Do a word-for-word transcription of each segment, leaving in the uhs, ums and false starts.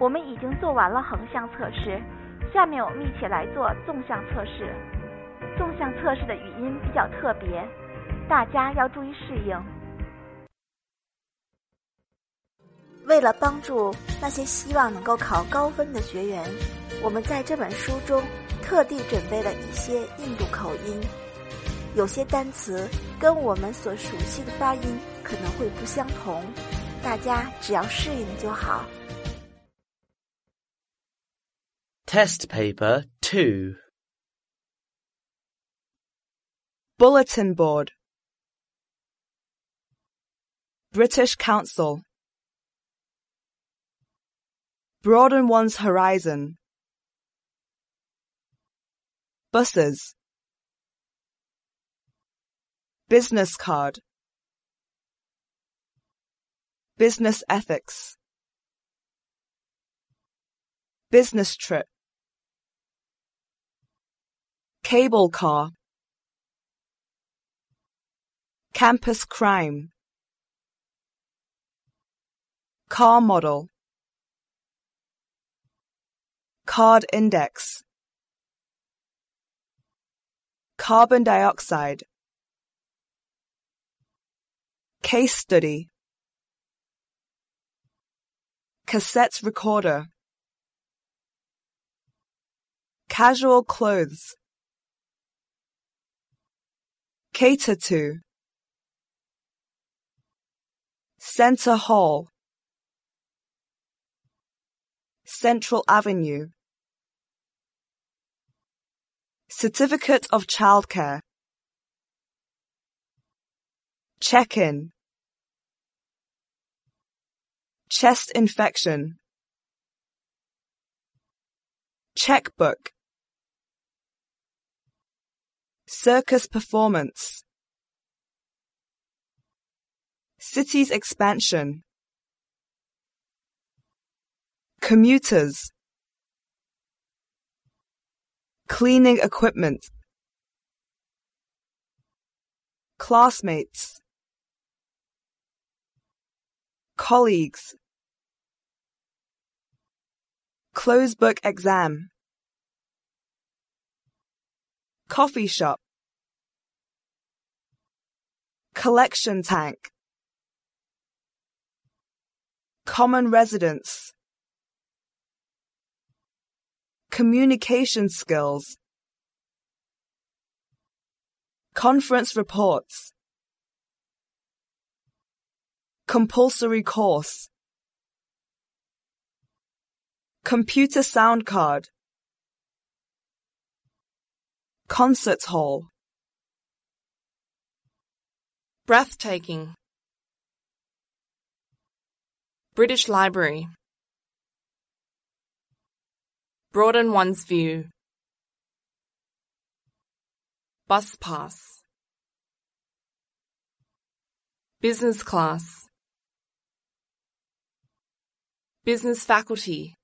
我们已经做完了横向测试，下面我们一起来做纵向测试。纵向测试的语音比较特别，大家要注意适应。为了帮助那些希望能够考高分的学员，我们在这本书中特地准备了一些印度口音，有些单词跟我们所熟悉的发音可能会不相同，大家只要适应就好。 Test paper two. Bulletin board. British Council. Broaden one's horizon. Buses. Business card. Business ethics. Business trip. Cable car. Campus crime. Car model. Card index. Carbon dioxide. Case study. Cassette recorder. Casual clothes. Cater to. Center Hall. Central Avenue. Certificate of childcare. Check-in. Chest infection. Checkbook. Circus performance. City's expansion. Commuters. Cleaning equipment. Classmates. Colleagues. Closed book exam. Coffee shop. Collection tank. Common residence. Communication skills. Conference reports. Compulsory course. Computer sound card. Concert hall. Breathtaking. British Library. Broaden one's view. Bus pass. Business class. Business faculty.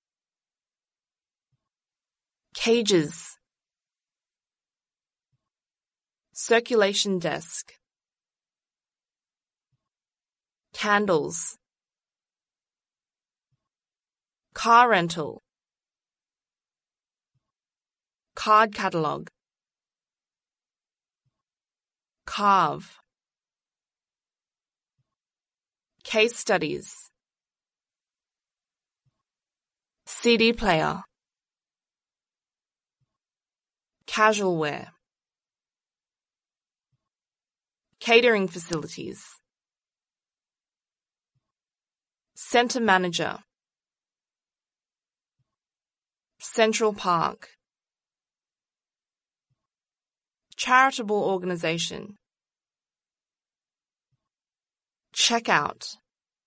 Cages. Circulation desk. Candles. Car rental. Card catalogue. Carve. Case studies. C D player. Casual wear. Catering facilities. Centre manager. Central Park. Charitable organisation. Checkout.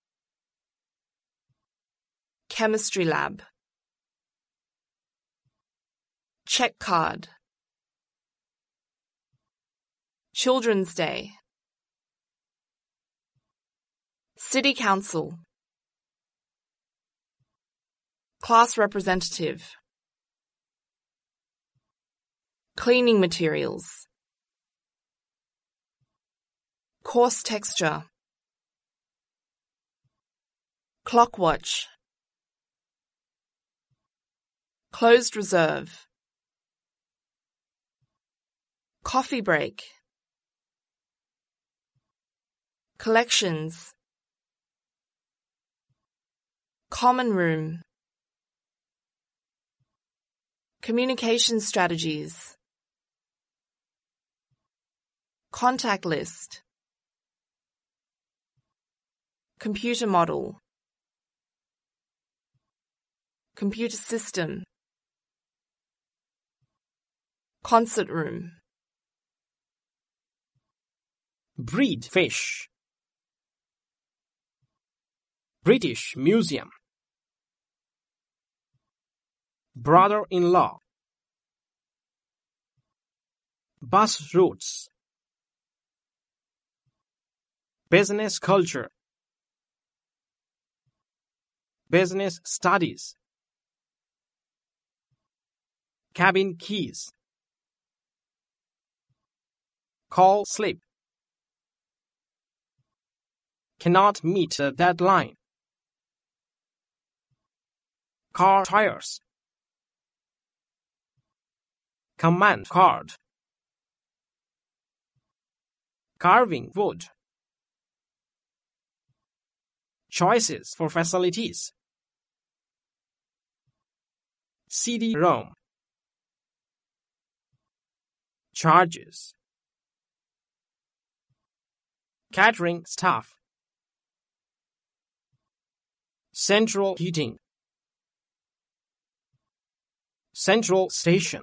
Chemistry lab. Check card. Children's Day. City Council. Class representative. Cleaning materials. Coarse texture. Clockwatch. Closed reserve. Coffee break. Collections. Common room. Communication strategies. Contact list. Computer model. Computer system. Concert room. Breed fish. British Museum. Brother-in-law. Bus routes. Business culture. Business studies. Cabin keys. Call slip. Cannot meet the deadline. Car tires. Command card. Carving wood. Choices for facilities. C D ROM. Charges. Catering staff. Central heating. Central station.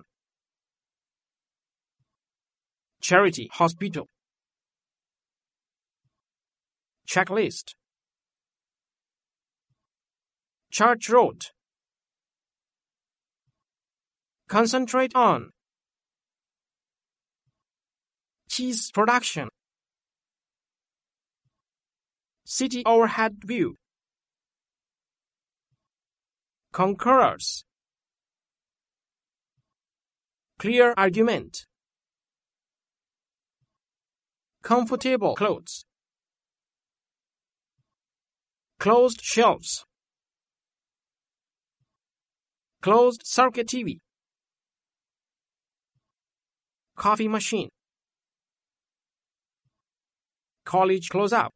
Charity hospital. Checklist. Church road. Concentrate on. Cheese production. City overhead view. Conquerors. Clear argument. Comfortable clothes. Closed shelves. Closed circuit T V. Coffee machine. College close-up.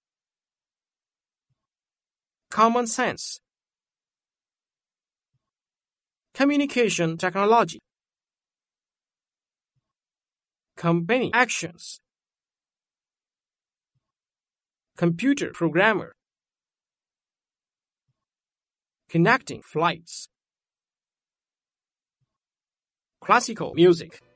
Common sense. Communication technology. Company actions. Computer programmer. Connecting flights. Classical music.